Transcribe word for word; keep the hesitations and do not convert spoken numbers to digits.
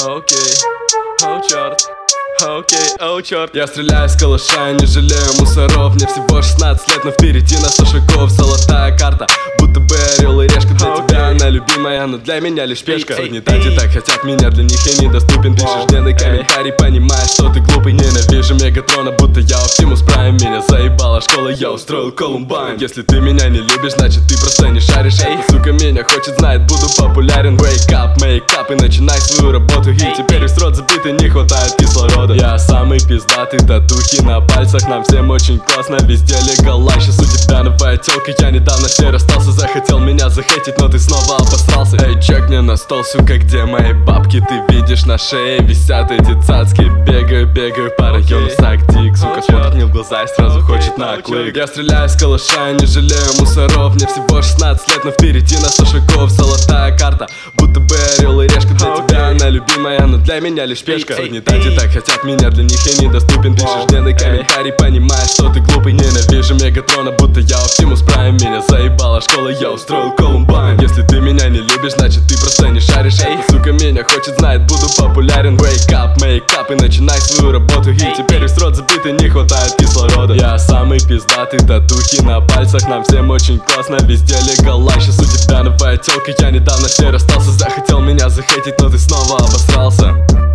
Окей, о черт, окей, о черт. Я стреляю с калаша, не жалею мусоров. Мне всего шестнадцать лет, но впереди на сто шагов. Золотая карта, будто бы орел и решка. Для okay. тебя она любимая, но для меня лишь пешка. Сотни тати так хотят меня, для них я недоступен. Пишешь дневный комментарий, понимаешь, что ты глупый. Ненавижу Мегатрона, будто я Оптимус Прайм. Меня заебала школа, я устроил Колумбайн. Если ты меня не любишь, значит ты просто не шаришь. Эта сука меня хочет, знает, буду популярен. Wake up, make up и начинай свою работу. И теперь весь рот забитый, не хватает кислорода. Я самый пиздатый, татухи на пальцах. Нам всем очень классно, везде легала. Сейчас у тебя новая тёлка, я недавно с ней расстался. Захотел меня захейтить, но ты снова обосрался. Эй, чек мне на стол, сука, где мои бабки? Ты видишь, на шее висят эти цацки. Бегаю, бегаю по району сактик. Сука смотрит мне в глаза и сразу хочет на клык. Я стреляю с калаша, не жалею мусоров. Мне всего шестнадцать лет, но впереди на сто шагов. Золотая карта, будто бы орел и решка. Для тебя она любимая, но для меня лишь пешка. Сотни тати так хотят меня, для них я недоступен. Пишешь дневный комментарий, понимаешь, что ты глупый. Ненавижу Мегатрона, будто я Оптимус Прайм. Меня заебала школа, я устроил Колумбайн. Если ты меня не любишь, значит ты просто не шаришь. Эта сука меня хочет, знает, буду популярен. Wake up, make up и начинай свою работу. И теперь весь рот забитый, не хватает кислорода. Я самый пиздатый, татухи на пальцах. Нам всем очень классно, везде легала. Сейчас у тебя новая тёлка, я недавно с ней расстался. Захотел меня захейтить, но ты снова обосрался.